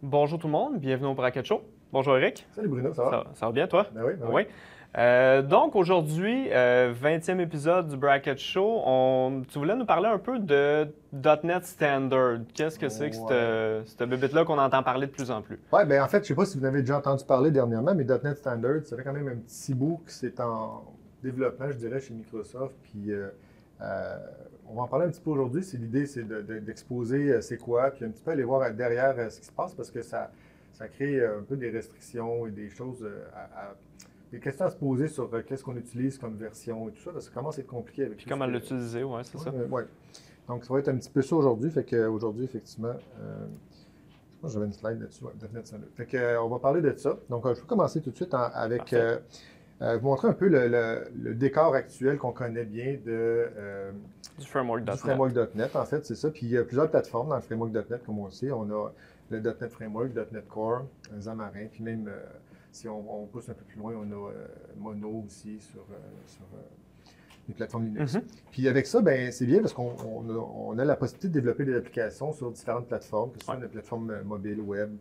Bonjour tout le monde, bienvenue au Bracket Show. Bonjour Eric. Salut Bruno, ça va? Ça va bien toi? Ben oui, ben oui. Oui. Donc aujourd'hui, 20e épisode du Bracket Show, tu voulais nous parler un peu de .NET Standard. Qu'est-ce que c'est que Ouais. cette bébête-là qu'on entend parler de plus en plus? Ouais, ben en fait, je sais pas si vous en avez déjà entendu parler dernièrement, mais .NET Standard, ça fait quand même un petit bout que c'est en développement, je dirais, chez Microsoft. Puis euh, on va en parler un petit peu aujourd'hui. L'idée, c'est d'exposer c'est quoi, puis un petit peu aller voir derrière ce qui se passe, parce que ça crée un peu des restrictions et des choses des questions à se poser sur qu'est-ce qu'on utilise comme version et tout ça, parce que ça commence à être compliqué avec Puis tout ce comment que. l'utiliser, ouais, c'est ça. Ouais. Donc, ça va être un petit peu ça aujourd'hui. Fait qu'aujourd'hui, effectivement, moi, j'avais une slide là-dessus, ouais, .NET Standard. Fait que, on va parler de ça. Donc, je vais commencer tout de suite avec Parfait. vous montrer un peu le décor actuel qu'on connaît bien Du du framework.net. framework .NET, en fait, c'est ça. Puis, il y a plusieurs plateformes dans le framework .NET, comme on le sait. On a le .NET Framework, .NET Core, Xamarin, puis même, si on pousse un peu plus loin, on a Mono aussi sur les plateformes Linux. Mhm. Puis avec ça, ben, c'est bien parce on a la possibilité de développer des applications sur différentes plateformes, que ce soit Ouais. des plateformes mobile, web,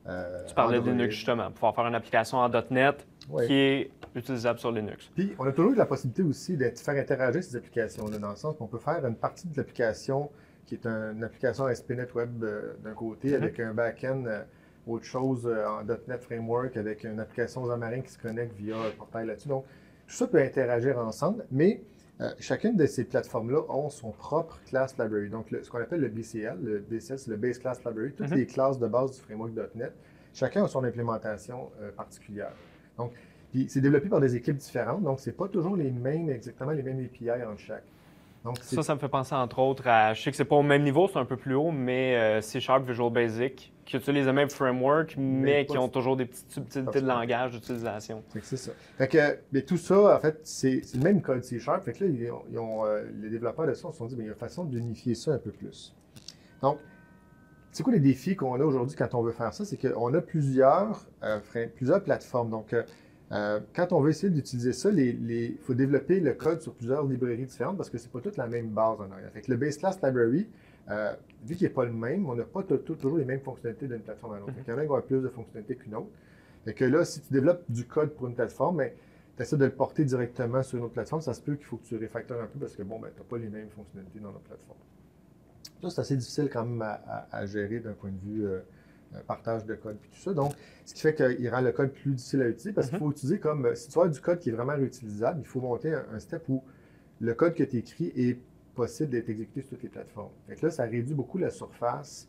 Tu parlais de Android. Linux justement, pouvoir faire une application en .NET Ouais. qui est utilisable sur Linux. Puis on a toujours eu la possibilité aussi de faire interagir ces applications-là, dans le sens qu'on peut faire une partie de l'application qui est une application ASP.NET Web d'un côté, Mhm. avec un back-end, autre chose en .NET Framework, avec une application Xamarin qui se connecte via un portail là-dessus. Donc, tout ça peut interagir ensemble, mais chacune de ces plateformes-là ont son propre class library. Donc, ce qu'on appelle le BCL, c'est le Base Class Library, toutes Mhm. les classes de base du framework .NET, chacun a son implémentation particulière. Donc, puis c'est développé par des équipes différentes, donc c'est pas toujours exactement les mêmes API entre chaque. Donc, Ça me fait penser entre autres à. Je sais que c'est pas au même niveau, c'est un peu plus haut, mais C Sharp Visual Basic, qui utilisent le même framework, mais mais qui pas ont toujours des petites subtilités de particulièrement. langage d'utilisation. Fait que c'est ça. Fait que, mais tout ça, en fait, c'est le même code C Sharp. Fait que là, les développeurs de ça se sont dit, bien, il y a une façon d'unifier ça un peu plus. Donc, c'est quoi les défis qu'on a aujourd'hui quand on veut faire ça? C'est qu'on a plusieurs plateformes. Donc, quand on veut essayer d'utiliser ça, il faut développer le code sur plusieurs librairies différentes parce que c'est pas toute la même base en arrière. Fait que le Base Class Library, vu qu'il n'est pas le même, on n'a pas toujours les mêmes fonctionnalités d'une plateforme à l'autre. Fait qu'il y en a qui vont avoir plus de fonctionnalités qu'une autre. Fait que là, si tu développes du code pour une plateforme, tu essaies de le porter directement sur une autre plateforme, ça se peut qu'il faut que tu réfactores un peu parce que, bon, ben, tu n'as pas les mêmes fonctionnalités dans notre plateforme. Ça, c'est assez difficile quand même à gérer d'un point de vue partage de code et tout ça. Donc, ce qui fait qu'il rend le code plus difficile à utiliser parce qu'il Mhm. faut utiliser comme, si tu as du code qui est vraiment réutilisable, il faut monter un step où le code que tu écris est possible d'être exécuté sur toutes les plateformes. Fait que là, ça réduit beaucoup la surface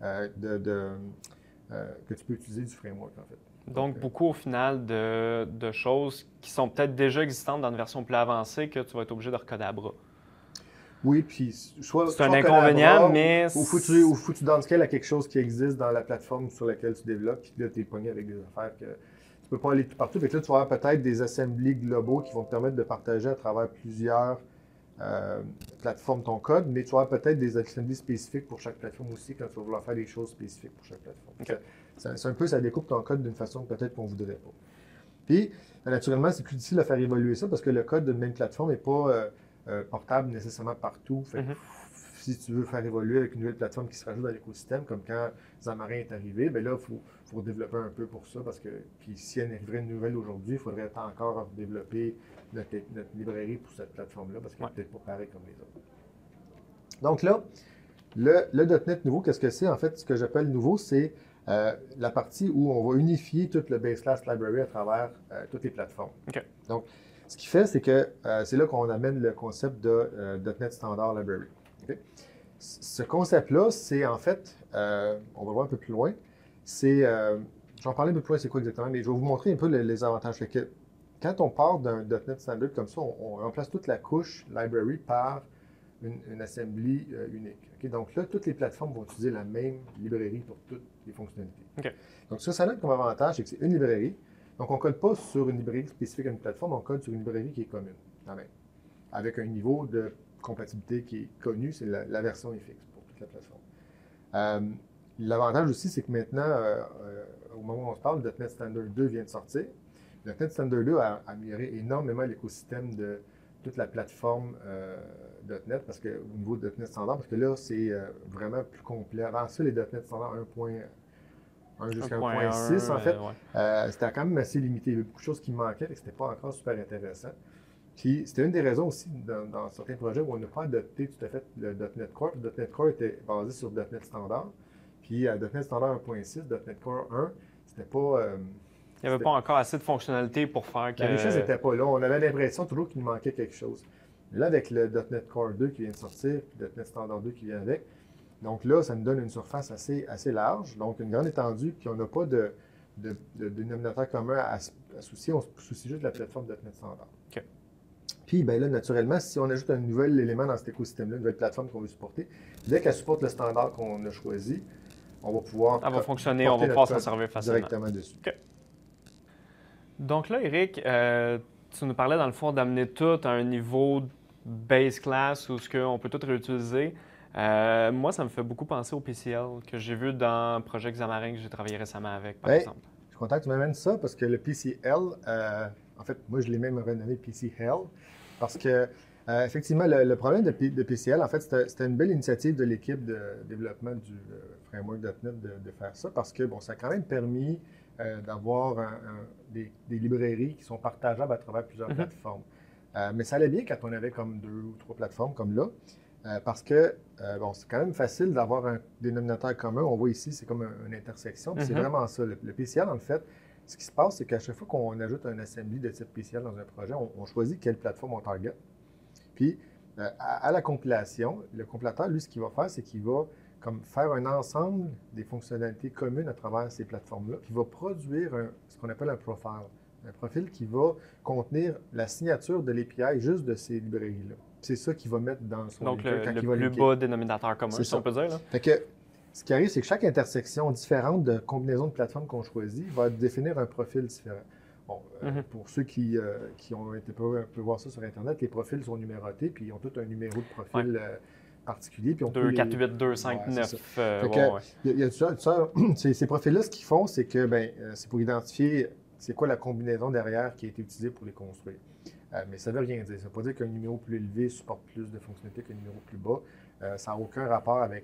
que tu peux utiliser du framework, en fait. Donc, beaucoup au final de choses qui sont peut-être déjà existantes dans une version plus avancée que tu vas être obligé de recoder à bras. Oui, puis C'est un soit inconvénient, Collabra mais ou faut que tu downscale à quelque chose qui existe dans la plateforme sur laquelle tu développes, puis là, tu es pogné avec des affaires que tu peux pas aller tout partout. Fait que là, tu vas avoir peut-être des assemblées globaux qui vont te permettre de partager à travers plusieurs euh, plateformes ton code, mais tu vas avoir peut-être des assemblées spécifiques pour chaque plateforme aussi quand tu vas vouloir faire des choses spécifiques pour chaque plateforme. OK. C'est un peu, ça découpe ton code d'une façon peut-être qu'on voudrait pas. Puis, naturellement, c'est plus difficile de faire évoluer ça parce que le code d'une même plateforme n'est pas portable nécessairement partout. Fait que Mhm. si tu veux faire évoluer avec une nouvelle plateforme qui se rajoute dans l'écosystème, comme quand Xamarin est arrivé, bien là, faut développer un peu pour ça parce que, puis si elle arriverait une nouvelle aujourd'hui, il faudrait encore développer notre librairie pour cette plateforme-là parce qu'elle Ouais. n'est peut-être pas pareille comme les autres. Donc là, le .NET nouveau, qu'est-ce que c'est? En fait, ce que j'appelle nouveau, c'est la partie où on va unifier tout le Base Class Library à travers toutes les plateformes. OK. Donc, ce qu'il fait, c'est que c'est là qu'on amène le concept de .NET Standard Library. OK? Ce concept-là, c'est en fait, on va voir un peu plus loin, c'est, je vais en parler un peu plus loin, c'est quoi exactement, mais je vais vous montrer un peu les avantages. Fait que, quand on part d'un .NET Standard comme ça, on remplace toute la couche library par une assembly unique. Okay? Donc là, toutes les plateformes vont utiliser la même librairie pour toutes les fonctionnalités. OK. Donc ça donne comme avantage, c'est que c'est une librairie. Donc on ne code pas sur une librairie spécifique à une plateforme, on code sur une librairie qui est commune, quand même. Avec un niveau de compatibilité qui est connu, c'est la version est fixe pour toute la plateforme. L'avantage aussi, c'est que maintenant, au moment où on se parle, le .NET Standard 2 vient de sortir. Le .NET Standard 2 a amélioré énormément l'écosystème de toute la plateforme .NET parce que, au niveau de .NET Standard, parce que là, c'est vraiment plus complet. Avant ça, les .NET Standard 1 jusqu'à 1.1, 1.6 en fait. ouais. C'était quand même assez limité. Il y avait beaucoup de choses qui manquaient et c'était pas encore super intéressant. Puis c'était une des raisons aussi dans certains projets où on n'a pas adopté tout à fait le .NET Core. Le .NET Core était basé sur .NET Standard. Puis à .NET Standard 1.6, .NET Core 1, c'était pas... Il n'y avait pas encore assez de fonctionnalités pour faire que... La richesse n'était pas là. On avait l'impression toujours qu'il nous manquait quelque chose. Mais là, avec le .NET Core 2 qui vient de sortir, puis .NET Standard 2 qui vient avec, donc là, ça nous donne une surface assez large, donc une grande étendue, puis on n'a pas de dénominateur commun à soucier. On se soucie juste de la plateforme .NET Standard. OK. Puis ben là, naturellement, si on ajoute un nouvel élément dans cet écosystème-là, une nouvelle plateforme qu'on veut supporter, dès qu'elle supporte le standard qu'on a choisi, on va pouvoir... Elle va fonctionner, on va pouvoir s'en servir facilement. Directement dessus. OK. Donc là, Eric, tu nous parlais dans le fond d'amener tout à un niveau base class où on peut tout réutiliser. Moi, ça me fait beaucoup penser au PCL que j'ai vu dans Projet Xamarin que j'ai travaillé récemment avec, par exemple. Je suis content que tu m'amènes ça parce que le PCL, en fait, moi, je l'ai même renommé PCL parce que, effectivement, le problème de PCL, en fait, c'était une belle initiative de l'équipe de développement du framework.NET de faire ça parce que, bon, ça a quand même permis d'avoir des librairies qui sont partageables à travers plusieurs plateformes. Mais ça allait bien quand on avait comme 2 ou 3 plateformes comme là. Parce que, bon, c'est quand même facile d'avoir un dénominateur commun. On voit ici, c'est comme une intersection. Puis c'est vraiment ça. Le PCL, en fait, ce qui se passe, c'est qu'à chaque fois qu'on ajoute un assembly de type PCL dans un projet, on choisit quelle plateforme on target. Puis, à la compilation, le compilateur, lui, ce qu'il va faire, c'est qu'il va comme faire un ensemble des fonctionnalités communes à travers ces plateformes-là, puis il va produire ce qu'on appelle un profile. Un profil qui va contenir la signature de l'API juste de ces librairies-là. C'est ça qu'il va mettre dans son Donc, linker quand il va le plus linker. bas dénominateur commun, si on peut dire. Là. Fait que, ce qui arrive, c'est que chaque intersection différente de combinaison de plateformes qu'on choisit va définir un profil différent. Bon, pour ceux qui ont été peut voir ça sur Internet, les profils sont numérotés, puis ils ont tous un numéro de profil particulier. Puis on 2, 4, 8, 2, 5, 9. Il y a ça. Ces profils-là, ce qu'ils font, c'est que c'est pour identifier c'est quoi la combinaison derrière qui a été utilisée pour les construire. Mais ça ne veut rien dire. Ça ne veut pas dire qu'un numéro plus élevé supporte plus de fonctionnalités qu'un numéro plus bas. Ça n'a aucun rapport avec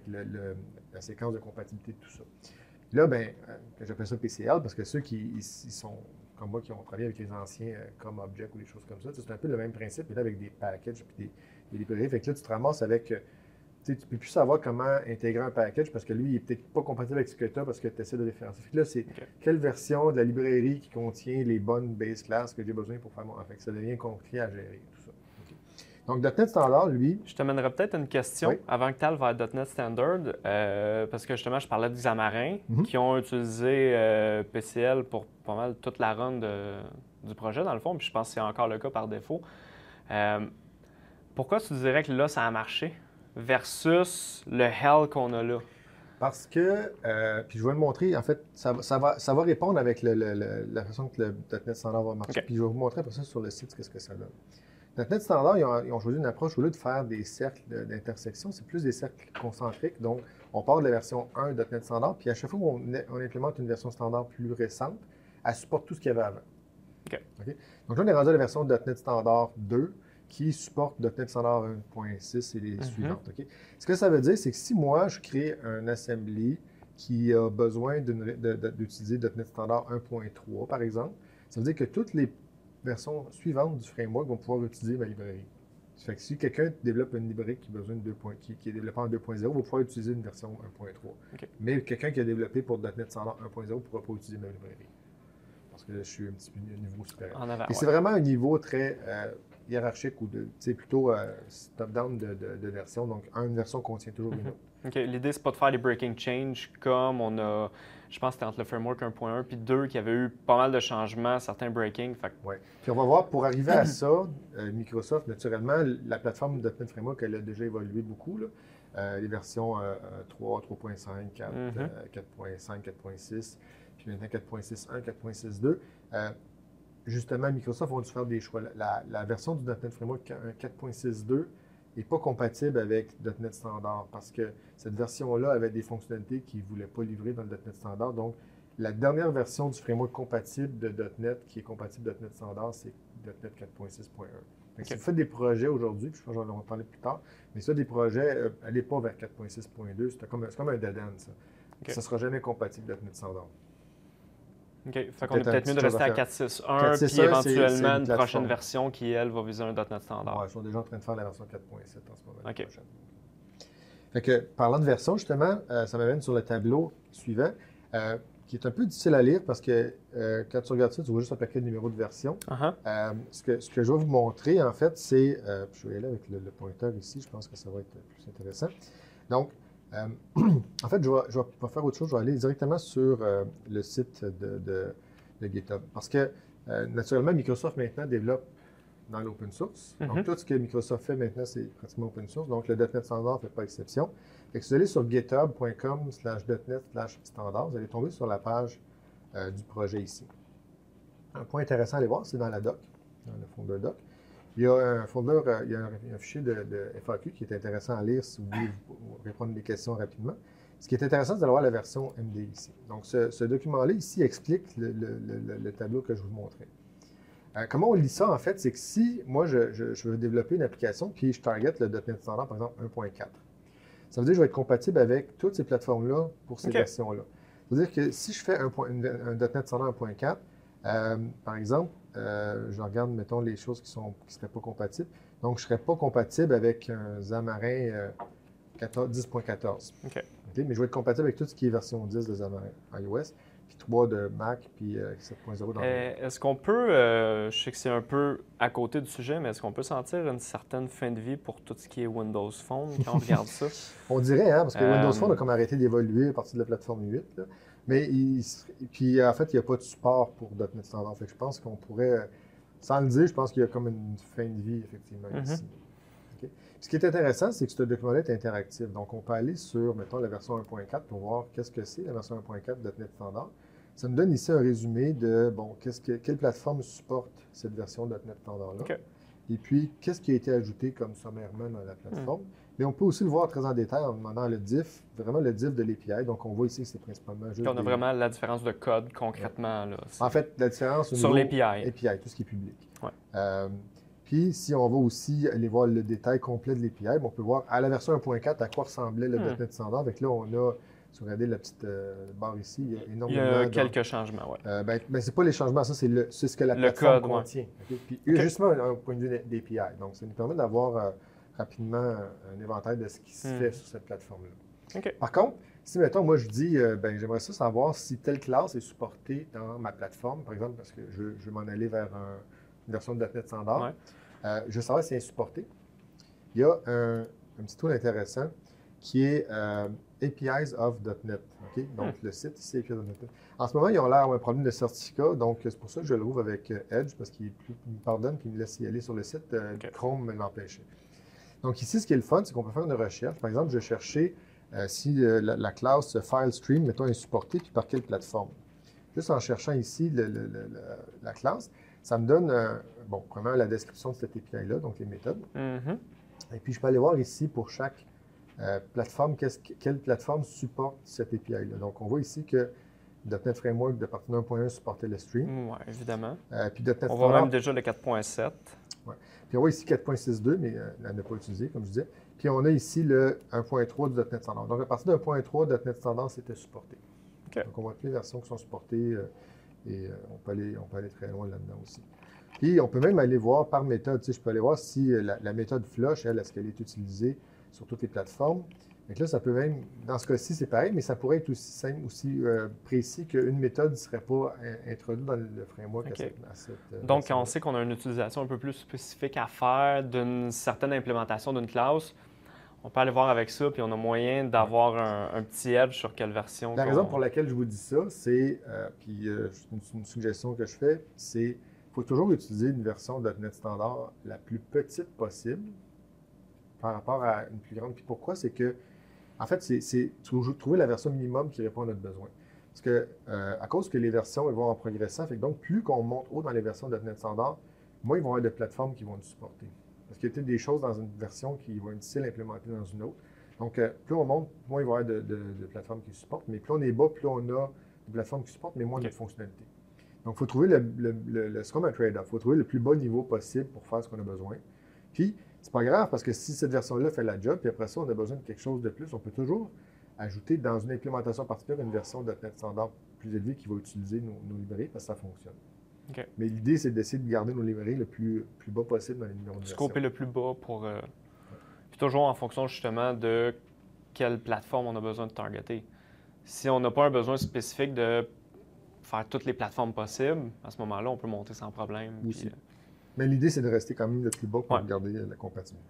la séquence de compatibilité de tout ça. Là, j'appelle ça PCL parce que ceux qui sont comme moi, qui ont travaillé avec les anciens comme Object ou des choses comme ça, c'est un peu le même principe, mais là avec des packages et des librairies. Fait que là, tu te ramasses avec... tu ne peux plus savoir comment intégrer un package parce que lui, il n'est peut-être pas compatible avec ce que tu as parce que tu essaies de le différencier. Fait que là, c'est quelle version de la librairie qui contient les bonnes base classes que j'ai besoin pour faire mon... Fait que ça devient compliqué à gérer, tout ça. Donc, .NET Standard, lui... Je te mènerais peut-être une question avant que tu ailles vers .NET Standard, parce que justement, je parlais de Xamarin, qui ont utilisé PCL pour pas mal toute la run du projet, dans le fond, puis je pense que c'est encore le cas par défaut. Pourquoi tu dirais que là, ça a marché versus le hell qu'on a là? Parce que, puis je vais le montrer, en fait, ça va répondre avec la façon que le .NET Standard va marcher. Puis je vais vous montrer après ça sur le site qu'est-ce que ça donne. .NET Standard, ils ont choisi une approche, au lieu de faire des cercles d'intersection, c'est plus des cercles concentriques. Donc, on part de la version 1 de .NET Standard, puis à chaque fois qu'on implémente une version standard plus récente, elle supporte tout ce qu'il y avait avant. Okay. Donc là, on est rendu à la version .NET Standard 2, qui supporte .NET Standard 1.6 et les suivantes. Ce que ça veut dire, c'est que si moi, je crée un assembly qui a besoin d'utiliser .NET Standard 1.3, par exemple, ça veut dire que toutes les versions suivantes du framework vont pouvoir utiliser ma librairie. Ça fait que si quelqu'un développe une librairie qui est développée en 2.0, va pouvoir utiliser une version 1.3. Mais quelqu'un qui a développé pour .NET Standard 1.0 ne pourra pas utiliser ma librairie. Parce que là, je suis un petit peu un niveau supérieur. Et c'est vraiment un niveau très hiérarchique ou plutôt top-down de version. Donc, une version contient toujours une autre. L'idée, c'est pas de faire des breaking change comme on a, je pense que c'était entre le framework 1.1 puis 2 qui avait eu pas mal de changements, certains breakings. Oui. Puis on va voir, pour arriver à ça, Microsoft, naturellement, la plateforme .NET Framework, elle a déjà évolué beaucoup. Là. Les versions 3, 3.5, 4, 4.5, 4.6, puis maintenant 4.6.1, 4.6.2. Justement, Microsoft a dû faire des choix. La version du .NET Framework 4.6.2 n'est pas compatible avec .NET Standard parce que cette version-là avait des fonctionnalités qu'ils ne voulaient pas livrer dans le .NET Standard. Donc, la dernière version du framework compatible de .NET qui est compatible .NET Standard, c'est .NET 4.6.1. Si vous faites des projets aujourd'hui, puis je pense que j'en vais parler plus tard, mais ça, des projets, allez pas vers 4.6.2, c'est comme un dead end, ça. Ça ne sera jamais compatible .NET Standard. OK. Fait qu'on est peut-être mieux de rester à 4.6.1, 4.6.1, puis éventuellement c'est une prochaine plateforme. version qui, elle, va viser un .NET standard. Ouais, ils sont déjà en train de faire la version 4.7 en ce moment. OK. Prochaine. Fait que, parlant de version, justement, ça m'amène sur le tableau suivant, qui est un peu difficile à lire parce que quand tu regardes ça, tu vois juste un paquet de numéros de version. Ce que je vais vous montrer, en fait, c'est. Je vais aller avec le pointeur ici, je pense que ça va être plus intéressant. Donc, en fait, je vais faire autre chose, je vais aller directement sur le site de GitHub. Parce que, naturellement, Microsoft maintenant développe dans l'open source. Donc, tout ce que Microsoft fait maintenant, c'est pratiquement open source. Donc, le .NET Standard ne fait pas exception. Fait que si vous allez sur github.com/.NET/standard, vous allez tomber sur la page du projet ici. Un point intéressant à aller voir, c'est dans la doc, dans le folder doc. Il y a un folder, il y a un fichier de FAQ qui est intéressant à lire si vous voulez répondre à des questions rapidement. Ce qui est intéressant, c'est d'aller voir la version MD ici. Donc, ce document-là, ici, explique le tableau que je vous montrais. Comment on lit ça, en fait, c'est que si moi, je veux développer une application, puis je target le .NET Standard, par exemple, 1.4, ça veut dire que je vais être compatible avec toutes ces plateformes-là pour ces versions-là. Ça veut dire que si je fais un .NET Standard 1.4, par exemple, je regarde, mettons, les choses qui ne seraient pas compatibles. Donc, je ne serais pas compatible avec un Xamarin 10.14. Mais je vais être compatible avec tout ce qui est version 10 de Xamarin iOS, puis 3 de Mac, puis 7.0 dans Est-ce qu'on peut, je sais que c'est un peu à côté du sujet, mais est-ce qu'on peut sentir une certaine fin de vie pour tout ce qui est Windows Phone quand on regarde ça? On dirait, hein, parce que Windows Phone a comme arrêté d'évoluer à partir de la plateforme 8. Là. Mais puis en fait, il n'y a pas de support pour .NET Standard. Fait que je pense qu'on pourrait, sans le dire, je pense qu'il y a comme une fin de vie, effectivement, ici. Okay. Ce qui est intéressant, c'est que ce document-là est interactif. Donc, on peut aller sur, mettons, la version 1.4 pour voir qu'est-ce que c'est, la version 1.4 de .NET Standard. Ça nous donne ici un résumé de, bon, quelle plateforme supporte cette version de .NET Standard-là. Et puis, qu'est-ce qui a été ajouté comme sommairement dans la plateforme. Mais on peut aussi le voir très en détail en demandant le diff, vraiment le diff de l'API. Donc, on voit ici que c'est principalement juste. On a vraiment la différence de code concrètement. Là, en fait, la différence sur l'API. API, tout ce qui est public. Puis, si on va aussi aller voir le détail complet de l'API, on peut voir à la version 1.4 à quoi ressemblait le .NET Standard. Avec là, on a, si vous regardez la petite barre ici, il y a énormément. Il y a quelques changements, oui. C'est pas les changements, ça, c'est ce que la plateforme contient. Puis, justement, un point de vue d'API. Donc, ça nous permet d'avoir rapidement un éventail de ce qui se fait sur cette plateforme-là. Par contre, si, mettons, moi, je dis, j'aimerais ça savoir si telle classe est supportée dans ma plateforme, par exemple, parce que je veux m'en aller vers une version de .NET Standard, je veux savoir si elle est supportée. Il y a un petit tool intéressant qui est APIs of .NET. Donc, le site ici, APIs of .NET. En ce moment, ils ont l'air d'avoir un problème de certificat, donc c'est pour ça que je le rouvre avec Edge, parce qu'il me pardonne et il me laisse y aller sur le site. Chrome me l'empêchait. Donc, ici, ce qui est le fun, c'est qu'on peut faire une recherche. Par exemple, je vais chercher si la classe FileStream, mettons, est supportée, puis par quelle plateforme. Juste en cherchant ici la classe, ça me donne, premièrement, la description de cette API-là, donc les méthodes. Et puis, je peux aller voir ici pour chaque plateforme, quelle plateforme supporte cette API-là. Donc, on voit ici que .NET Framework de partie 1.1 supportait le stream. Oui, évidemment. Puis .NET on voit même déjà le 4.7. Puis on voit ici 4.62, mais elle n'a pas utilisé, comme je disais. Puis on a ici le 1.3 du .NET Standard. Donc, à partir de 1.3, .NET Standard, c'était supporté. Donc, on voit toutes les versions qui sont supportées et on peut aller très loin là-dedans aussi. Puis, on peut même aller voir par méthode. Tu sais, je peux aller voir si la méthode flush, est-ce qu'elle est utilisée sur toutes les plateformes. Donc là, ça peut même, dans ce cas-ci, c'est pareil, mais ça pourrait être aussi simple, aussi précis qu'une méthode ne serait pas introduite dans le framework à cette donc, quand on sait qu'on a une utilisation un peu plus spécifique à faire d'une certaine implémentation d'une classe, on peut aller voir avec ça, puis on a moyen d'avoir un petit edge sur quelle version. La raison pour laquelle je vous dis ça, c'est, une suggestion que je fais, c'est qu'il faut toujours utiliser une version de .NET Standard la plus petite possible par rapport à une plus grande. Puis pourquoi? C'est que en fait, c'est trouver la version minimum qui répond à notre besoin. Parce que, à cause que les versions elles vont en progressant, fait que donc plus qu'on monte haut dans les versions de .NET Standard, moins ils vont avoir de plateformes qui vont nous supporter. Parce qu'il y a peut-être des choses dans une version qui vont être difficiles à implémenter dans une autre. Donc, plus on monte, moins il va y avoir de plateformes qui supportent. Mais plus on est bas, plus on a de plateformes qui supportent, mais moins de fonctionnalités. Donc, il faut trouver c'est comme un trade-off. Il faut trouver le plus bas niveau possible pour faire ce qu'on a besoin. Puis, c'est pas grave parce que si cette version-là fait la job, puis après ça, on a besoin de quelque chose de plus, on peut toujours ajouter dans une implémentation particulière une version de .NET standard plus élevée qui va utiliser nos librairies parce que ça fonctionne. OK. Mais l'idée, c'est d'essayer de garder nos librairies le plus bas possible dans les numéros de version. Scoper le plus bas pour... Puis toujours en fonction justement de quelle plateforme on a besoin de targeter. Si on n'a pas un besoin spécifique de faire toutes les plateformes possibles, à ce moment-là, on peut monter sans problème. Aussi. Puis, Mais l'idée, c'est de rester quand même le plus bas pour Ouais. garder la compatibilité.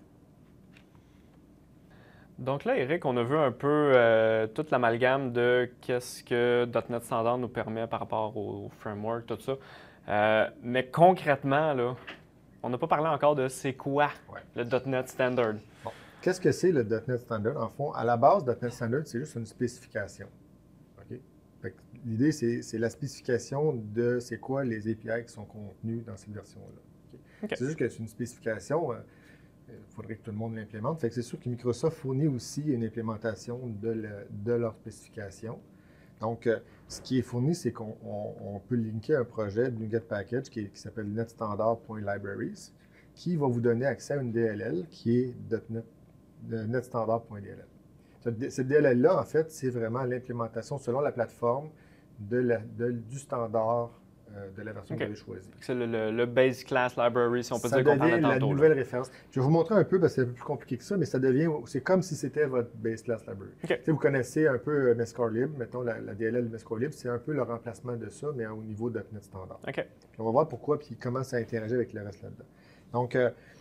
Donc là, Eric, on a vu un peu toute l'amalgame de qu'est-ce que .NET Standard nous permet par rapport au framework, tout ça. Mais concrètement, là, on n'a pas parlé encore de c'est quoi le .NET Standard. Bon. Qu'est-ce que c'est le .NET Standard? En fond, à la base, .NET Standard, c'est juste une spécification. OK? Fait que l'idée, c'est la spécification de c'est quoi les API qui sont contenus dans cette version-là. OK? OK. C'est juste que c'est une spécification. Il faudrait que tout le monde l'implémente. Fait que c'est sûr que Microsoft fournit aussi une implémentation de leur spécification. Donc, ce qui est fourni, c'est qu'on peut linker un projet de NuGet Package qui s'appelle netstandard.libraries, qui va vous donner accès à une DLL qui est netstandard.dll. Cette DLL-là, en fait, c'est vraiment l'implémentation selon la plateforme du standard de la version que vous avez choisie. C'est le base class library, si on peut Ça dire qu'on parlait devient la tantôt. nouvelle référence. Je vais vous montrer un peu, parce que c'est un peu plus compliqué que ça, mais c'est comme si c'était votre base class library. OK. Vous connaissez un peu MSCoreLib, mettons la DLL MSCoreLib, c'est un peu le remplacement de ça, mais au niveau de .NET Standard. OK. Puis on va voir pourquoi, puis comment ça interagit avec le reste là-dedans. Donc,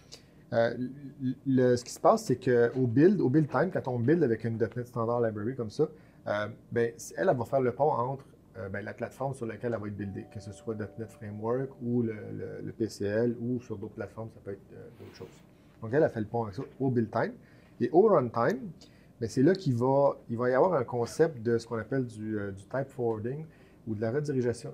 ce qui se passe, c'est qu'au build time, quand on build avec une .NET Standard Library comme ça, elle va faire le pont entre la plateforme sur laquelle elle va être buildée, que ce soit .NET Framework ou le PCL ou sur d'autres plateformes, ça peut être d'autres choses. Donc, elle a fait le pont avec ça au build time. Et au runtime, c'est là qu'il va y avoir un concept de ce qu'on appelle du type forwarding ou de la redirection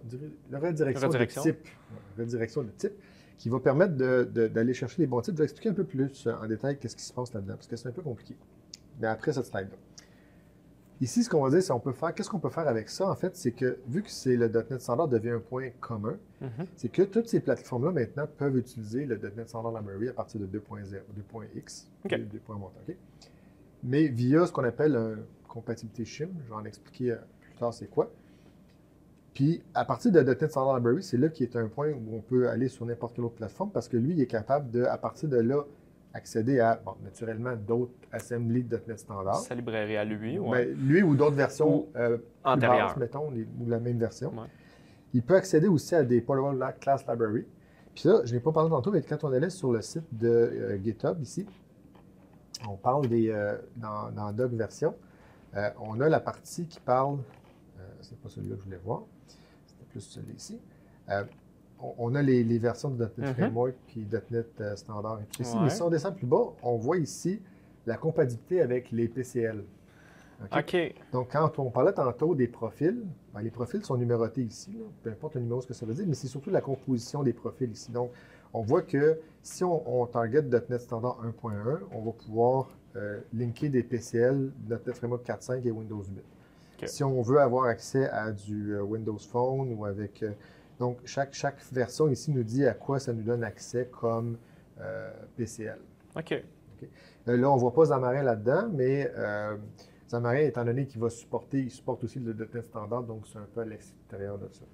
de type, qui va permettre d'aller chercher les bons types. Je vais expliquer un peu plus en détail qu'est-ce qui se passe là-dedans, parce que c'est un peu compliqué. Mais après cette slide-là. Ici, ce qu'on va dire, c'est qu'est-ce qu'on peut faire avec ça, en fait, c'est que vu que le .NET Standard devient un point commun, c'est que toutes ces plateformes-là, maintenant, peuvent utiliser le .NET Standard Library à partir de 2.0, 2.x, OK. 2.1. OK? Mais via ce qu'on appelle un compatibilité shim, je vais en expliquer plus tard c'est quoi. Puis, à partir de .NET Standard Library, c'est là qui est un point où on peut aller sur n'importe quelle autre plateforme parce que lui, il est capable à partir de là, accéder à, naturellement, d'autres assemblies de .NET Standard. Sa librairie à lui, ouais. Lui ou d'autres versions antérieures, basses, mettons, ou la même version. Ouais. Il peut accéder aussi à des Portable Class Library. Puis là, je n'ai pas parlé tantôt, mais quand on allait sur le site de GitHub, ici, on parle dans Doc version, on a la partie qui parle, c'est pas celui-là que je voulais voir, c'était plus celui-ci. On a les versions de .NET Framework puis .NET Standard. Et puis ici, mais si on descend plus bas, on voit ici la compatibilité avec les PCL. OK. Donc, quand on parlait tantôt des profils, les profils sont numérotés ici, là, peu importe le numéro, ce que ça veut dire, mais c'est surtout la composition des profils ici. Donc, on voit que si on target .NET Standard 1.1, on va pouvoir linker des PCL .NET Framework 4.5 et Windows 8. Okay. Si on veut avoir accès à du Windows Phone ou avec... donc, chaque version ici nous dit à quoi ça nous donne accès comme PCL. OK. Là, on ne voit pas Xamarin là-dedans, mais Xamarin, étant donné qu'il il supporte aussi le .NET Standard, donc c'est un peu à l'extérieur de ça.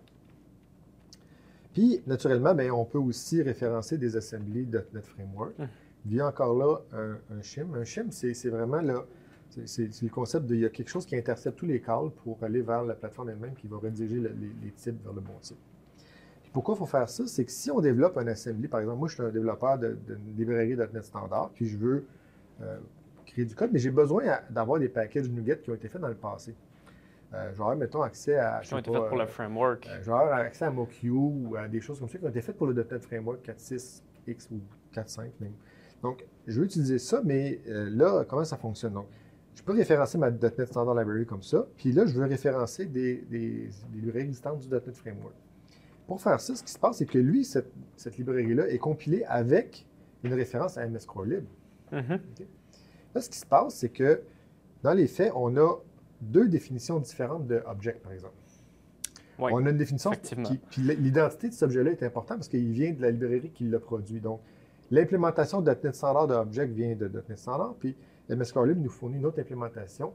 Puis, naturellement, on peut aussi référencer des assemblies .NET Framework via encore là un shim. Un shim, c'est vraiment là, c'est le concept il y a quelque chose qui intercepte tous les calls pour aller vers la plateforme elle-même qui va rediriger les types vers le bon type. Puis pourquoi il faut faire ça? C'est que si on développe un assembly, par exemple, moi je suis un développeur d'une librairie .NET Standard, puis je veux créer du code, mais j'ai besoin d'avoir des packages NuGet qui ont été faits dans le passé. Genre, mettons, accès à... Qui ont été faits pour le framework. Genre, accès à MoQ ou à des choses comme ça qui ont été faites pour le .NET Framework 4.6x ou 4.5 même. Donc, je veux utiliser ça, mais là, comment ça fonctionne? Donc, je peux référencer ma .NET Standard Library comme ça, puis là, je veux référencer des librairies existantes du .NET Framework. Pour faire ça, ce qui se passe, c'est que lui, cette librairie-là est compilée avec une référence à MSCoreLib. Okay? Là, ce qui se passe, c'est que dans les faits, on a deux définitions différentes de object, par exemple. Oui, on a une définition puis l'identité de cet objet-là est importante parce qu'il vient de la librairie qui l'a produit. Donc, l'implémentation de .NET Standard de object vient de .NET Standard, puis MSCoreLib nous fournit une autre implémentation qui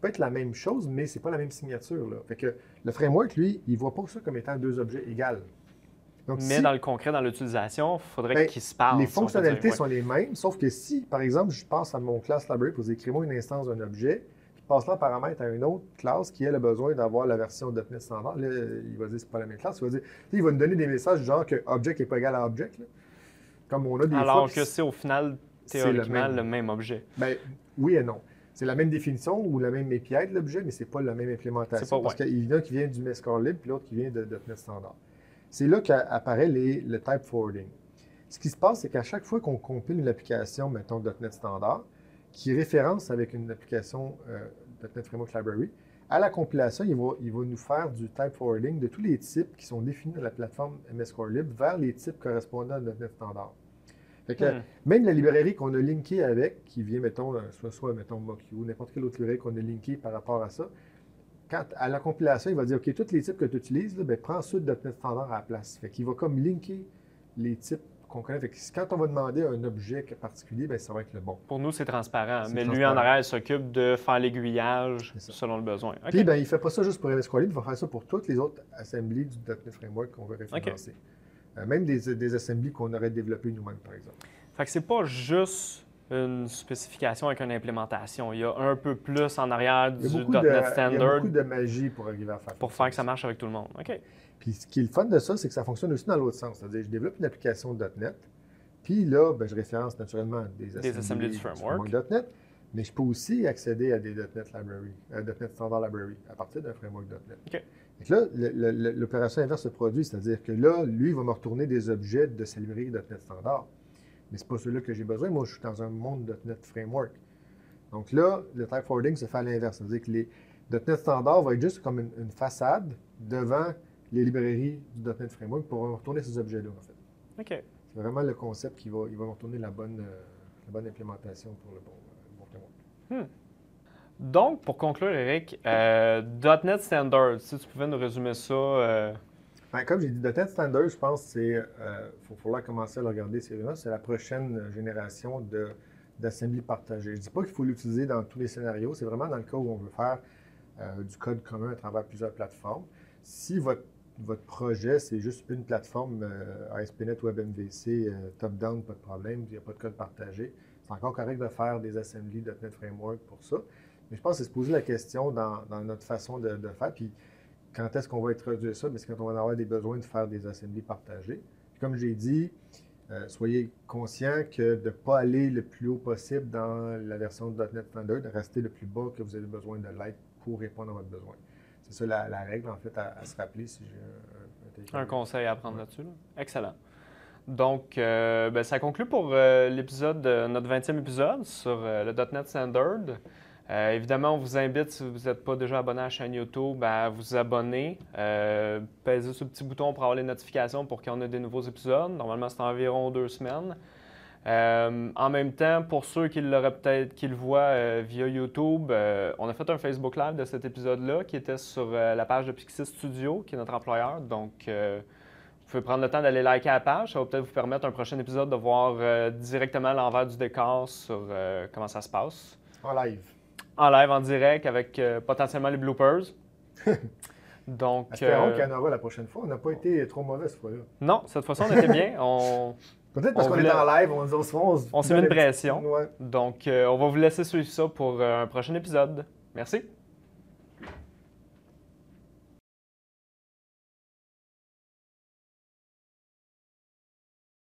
peut être la même chose, mais c'est pas la même signature. Là. Fait que le framework, lui, il voit pas ça comme étant deux objets égaux. Donc, Mais dans le concret, dans l'utilisation, il faudrait ben, qu'ils se parlent. les si on peut fonctionnalités dire, sont les mêmes, sauf que si, par exemple, je passe à mon class library pour écrire moi une instance d'un objet, puis passe là en paramètre à une autre classe qui, elle, a besoin d'avoir la version .NET standard, là, il va dire que c'est pas la même classe. Il va dire, il va nous donner des messages du genre que object n'est pas égal à object. Là. Comme on a des alors fois. que c'est au final, théoriquement, le même objet. Ben, oui et non. C'est la même définition ou la même API de l'objet, mais c'est pas la même implémentation. Pas, parce qu'il y en a qui vient du MSCarlib, puis l'autre qui vient de .NET standard. C'est là qu'apparaît le type forwarding. Ce qui se passe, c'est qu'à chaque fois qu'on compile une application, mettons .NET standard, qui référence avec une application .NET Framework Library, à la compilation, il va nous faire du type forwarding de tous les types qui sont définis dans la plateforme MSCarlib vers les types correspondants à .NET standard. Fait que même la librairie qu'on a linkée avec, qui vient, mettons, soit mettons, Mock ou n'importe quelle autre librairie qu'on a linkée par rapport à ça, quand à la compilation, il va dire, OK, tous les types que tu utilises, là, ben, prends ceux de .NET standard à la place. Fait qu'il va comme linker les types qu'on connaît. Fait que quand on va demander un objet particulier, ben, ça va être le bon. Pour nous, c'est transparent. Mais transparent. lui, en arrière, il s'occupe de faire l'aiguillage selon le besoin. Okay. Puis, ben, il ne fait pas ça juste pour MSCarlib, il va faire ça pour toutes les autres assemblies du .NET Framework qu'on veut référencer. Même des assemblies qu'on aurait développées nous-mêmes, par exemple. Fait que c'est pas juste une spécification avec une implémentation. Il y a un peu plus en arrière du .NET Standard. Il y a beaucoup de magie pour arriver à faire ça. Pour faire que ça marche avec tout le monde. OK. Puis ce qui est le fun de ça, c'est que ça fonctionne aussi dans l'autre sens. C'est-à-dire, je développe une application .NET, puis là, ben, je référence naturellement des assemblées du framework .NET, mais je peux aussi accéder à des .NET Library, .NET Standard Library, à partir d'un framework .NET. OK. Donc là, l'opération inverse se produit, c'est-à-dire que là, lui, il va me retourner des objets de sa librairie .NET Standard. Mais ce n'est pas ceux-là que j'ai besoin. Moi, je suis dans un monde .NET Framework. Donc là, le type forwarding se fait à l'inverse. C'est-à-dire que les .NET Standard va être juste comme une façade devant les librairies du .NET Framework pour retourner ces objets-là, en fait. OK. C'est vraiment le concept qui va me retourner la bonne implémentation pour le bon framework. Donc, pour conclure, Eric, .NET Standard, si tu pouvais nous résumer ça... Ben, comme j'ai dit, .NET Standard, je pense qu'il faut commencer à le regarder sérieusement. C'est la prochaine génération d'assembly partagée. Je ne dis pas qu'il faut l'utiliser dans tous les scénarios. C'est vraiment dans le cas où on veut faire du code commun à travers plusieurs plateformes. Si votre projet, c'est juste une plateforme ASP.NET WebMVC, top-down, pas de problème, il n'y a pas de code partagé. C'est encore correct de faire des assemblies .NET Framework pour ça. Mais je pense que c'est se poser la question dans notre façon de faire. Puis, quand est-ce qu'on va introduire ça? C'est quand on va avoir des besoins de faire des assemblées partagées. Puis comme j'ai dit, soyez conscients que de ne pas aller le plus haut possible dans la version de .NET Standard, de rester le plus bas que vous avez besoin de l'être pour répondre à votre besoin. C'est ça la règle, en fait, à se rappeler si j'ai un conseil à prendre là-dessus. Là. Excellent. Donc, ça conclut pour l'épisode, notre 20e épisode sur le .NET Standard. Évidemment, on vous invite, si vous n'êtes pas déjà abonné à la chaîne YouTube, à vous abonner. Pèsez sur le petit bouton pour avoir les notifications pour qu'on ait des nouveaux épisodes. Normalement, c'est environ 2 semaines. En même temps, pour ceux qui le voient via YouTube, on a fait un Facebook Live de cet épisode-là qui était sur la page de Pixie Studio, qui est notre employeur. Donc, vous pouvez prendre le temps d'aller liker la page. Ça va peut-être vous permettre un prochain épisode de voir directement l'envers du décor sur comment ça se passe. En live. En live, en direct, avec potentiellement les bloopers. Donc, espérons qu'il y en aura la prochaine fois. On n'a pas été trop mauvais cette fois-là. Non, cette fois-ci, on était bien. Peut-être parce qu'on est en live, on s'est mis une pression. Ouais. Donc, on va vous laisser suivre ça pour un prochain épisode. Merci.